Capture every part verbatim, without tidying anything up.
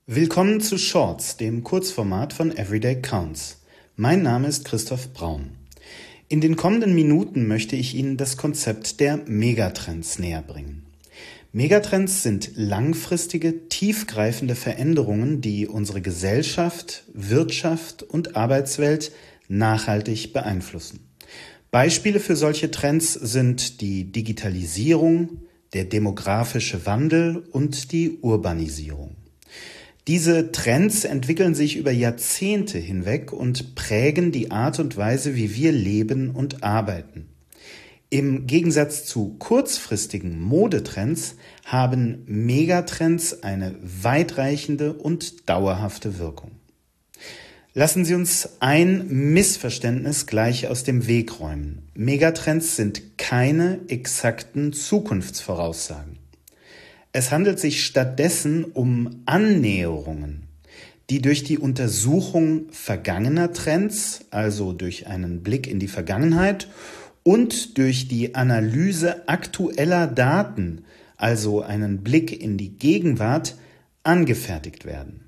Willkommen zu Shorts, dem Kurzformat von Everyday Counts. Mein Name ist Christoph Braun. In den kommenden Minuten möchte ich Ihnen das Konzept der Megatrends näherbringen. Megatrends sind langfristige, tiefgreifende Veränderungen, die unsere Gesellschaft, Wirtschaft und Arbeitswelt nachhaltig beeinflussen. Beispiele für solche Trends sind die Digitalisierung, der demografische Wandel und die Urbanisierung. Diese Trends entwickeln sich über Jahrzehnte hinweg und prägen die Art und Weise, wie wir leben und arbeiten. Im Gegensatz zu kurzfristigen Modetrends haben Megatrends eine weitreichende und dauerhafte Wirkung. Lassen Sie uns ein Missverständnis gleich aus dem Weg räumen. Megatrends sind keine exakten Zukunftsvoraussagen. Es handelt sich stattdessen um Annäherungen, die durch die Untersuchung vergangener Trends, also durch einen Blick in die Vergangenheit, und durch die Analyse aktueller Daten, also einen Blick in die Gegenwart, angefertigt werden.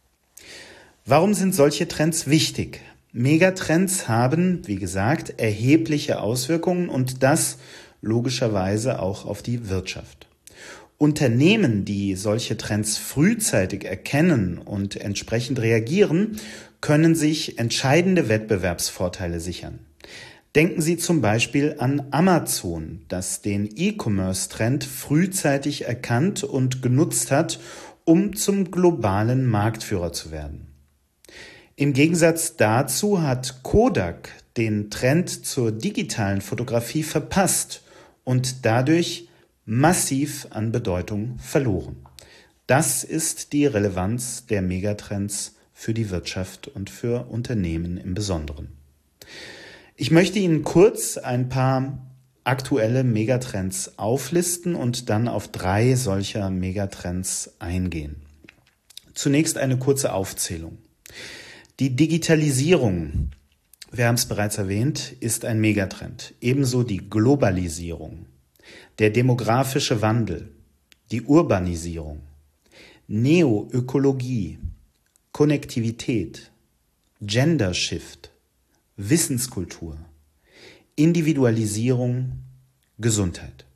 Warum sind solche Trends wichtig? Megatrends haben, wie gesagt, erhebliche Auswirkungen und das logischerweise auch auf die Wirtschaft. Unternehmen, die solche Trends frühzeitig erkennen und entsprechend reagieren, können sich entscheidende Wettbewerbsvorteile sichern. Denken Sie zum Beispiel an Amazon, das den E-Commerce-Trend frühzeitig erkannt und genutzt hat, um zum globalen Marktführer zu werden. Im Gegensatz dazu hat Kodak den Trend zur digitalen Fotografie verpasst und dadurch massiv an Bedeutung verloren. Das ist die Relevanz der Megatrends für die Wirtschaft und für Unternehmen im Besonderen. Ich möchte Ihnen kurz ein paar aktuelle Megatrends auflisten und dann auf drei solcher Megatrends eingehen. Zunächst eine kurze Aufzählung. Die Digitalisierung, wir haben es bereits erwähnt, ist ein Megatrend. Ebenso die Globalisierung. Der demografische Wandel, die Urbanisierung, Neoökologie, Konnektivität, Gender Shift, Wissenskultur, Individualisierung, Gesundheit.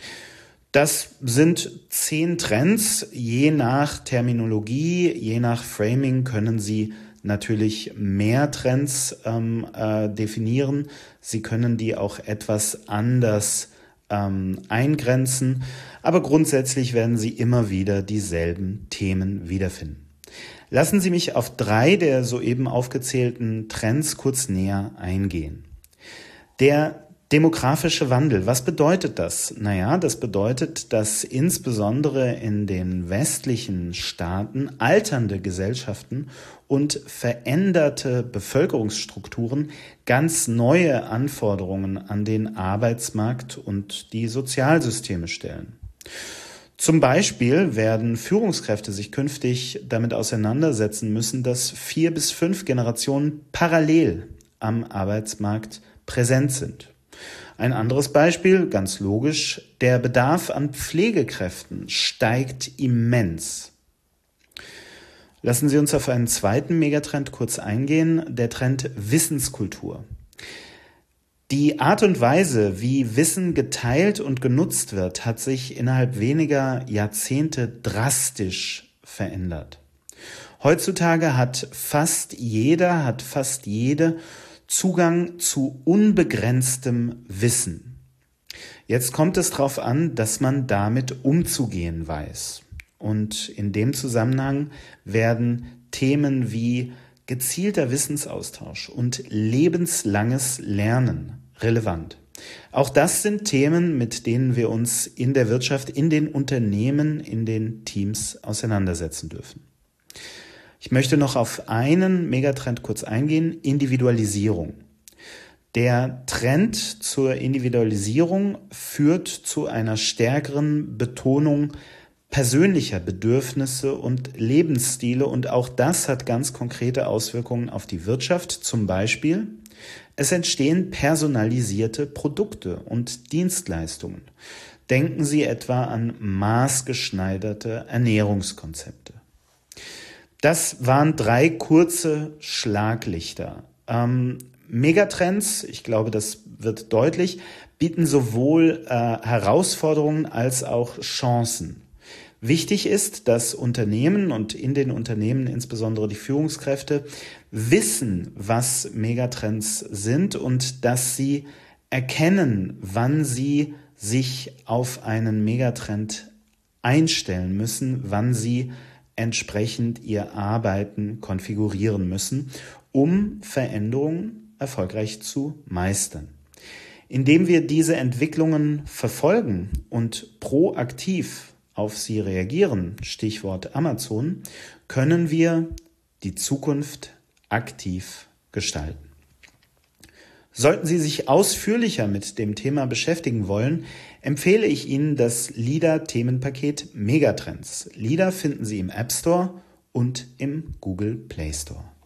Das sind zehn Trends. Je nach Terminologie, je nach Framing können Sie natürlich mehr Trends ähm, äh, definieren. Sie können die auch etwas anders Ähm, eingrenzen, aber grundsätzlich werden Sie immer wieder dieselben Themen wiederfinden. Lassen Sie mich auf drei der soeben aufgezählten Trends kurz näher eingehen. Der demografische Wandel, was bedeutet das? Naja, das bedeutet, dass insbesondere in den westlichen Staaten alternde Gesellschaften und veränderte Bevölkerungsstrukturen ganz neue Anforderungen an den Arbeitsmarkt und die Sozialsysteme stellen. Zum Beispiel werden Führungskräfte sich künftig damit auseinandersetzen müssen, dass vier bis fünf Generationen parallel am Arbeitsmarkt präsent sind. Ein anderes Beispiel, ganz logisch, der Bedarf an Pflegekräften steigt immens. Lassen Sie uns auf einen zweiten Megatrend kurz eingehen, der Trend Wissenskultur. Die Art und Weise, wie Wissen geteilt und genutzt wird, hat sich innerhalb weniger Jahrzehnte drastisch verändert. Heutzutage hat fast jeder, hat fast jede Zugang zu unbegrenztem Wissen. Jetzt kommt es darauf an, dass man damit umzugehen weiß. Und in dem Zusammenhang werden Themen wie gezielter Wissensaustausch und lebenslanges Lernen relevant. Auch das sind Themen, mit denen wir uns in der Wirtschaft, in den Unternehmen, in den Teams auseinandersetzen dürfen. Ich möchte noch auf einen Megatrend kurz eingehen, Individualisierung. Der Trend zur Individualisierung führt zu einer stärkeren Betonung persönlicher Bedürfnisse und Lebensstile und auch das hat ganz konkrete Auswirkungen auf die Wirtschaft. Zum Beispiel, es entstehen personalisierte Produkte und Dienstleistungen. Denken Sie etwa an maßgeschneiderte Ernährungskonzepte. Das waren drei kurze Schlaglichter. Ähm, Megatrends, ich glaube, das wird deutlich, bieten sowohl äh, Herausforderungen als auch Chancen. Wichtig ist, dass Unternehmen und in den Unternehmen insbesondere die Führungskräfte wissen, was Megatrends sind und dass sie erkennen, wann sie sich auf einen Megatrend einstellen müssen, wann sie entsprechend ihr Arbeiten konfigurieren müssen, um Veränderungen erfolgreich zu meistern. Indem wir diese Entwicklungen verfolgen und proaktiv auf sie reagieren, Stichwort Amazon, können wir die Zukunft aktiv gestalten. Sollten Sie sich ausführlicher mit dem Thema beschäftigen wollen, empfehle ich Ihnen das LIDA-Themenpaket Megatrends. LIDA finden Sie im App Store und im Google Play Store.